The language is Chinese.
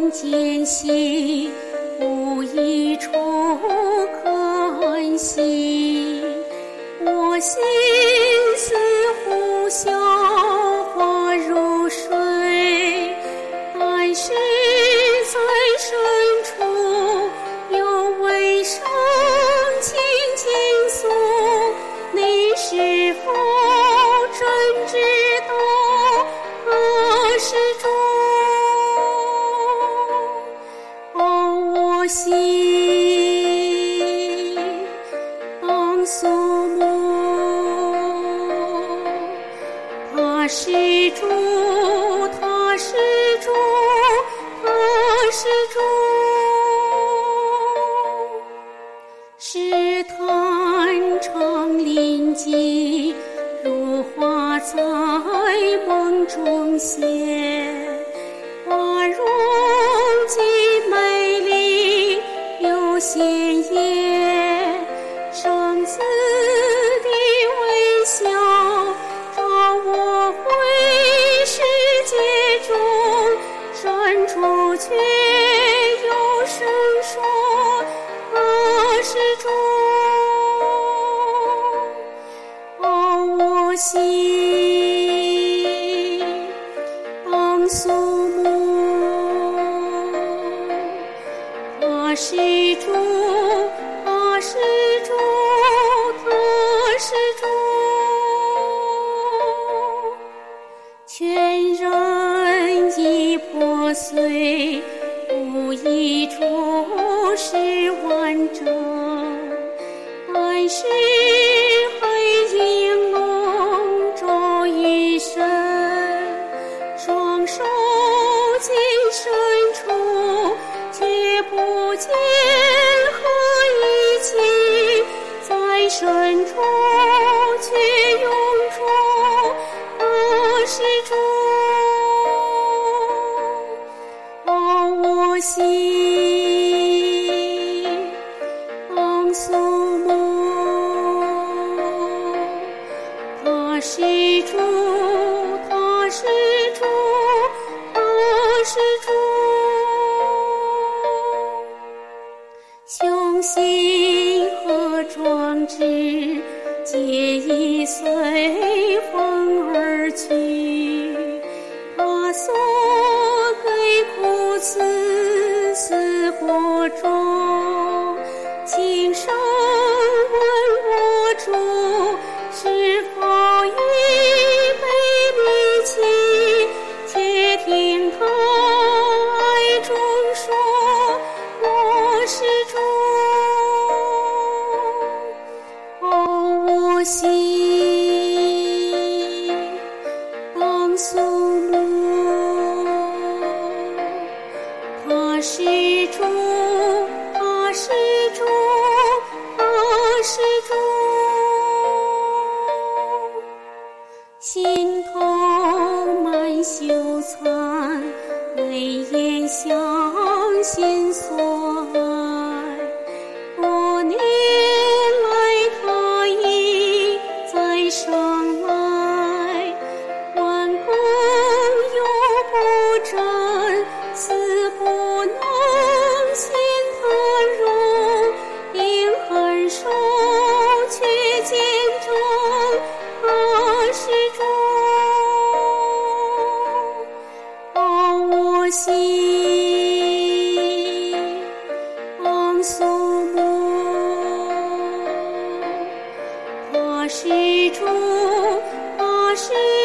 人间心，无一处可惜。我心似湖小花如水，但是在深处有位声轻轻诉，你是否真知道何时终？我心当肃穆，他是主，他是主，他是主。试探常临近，如花在梦中现，花容极美丽又鲜艳，圣子的微笑照我回世界中，深处却有声说何时终？我心当肃穆，他是主，他是主，他是主。全人已破碎，无一处是完整，但是黑影笼罩一身，双手进深处，却不见何一起，在深处却涌出何时终？我心当肃穆，他是主，他是主，他是主。雄心和壮志皆已随风而去，他所给苦赐死国中，轻声问我主，是否已被离弃？却听他爱中说我是主。我心当肃穆，他是主，他是主，他是主。心头满羞惭，泪眼相信所爱。多年来他已在上来，挽弓又不振，死不能先他荣，因恨手却见证何时终？我心当肃穆，他是主，他是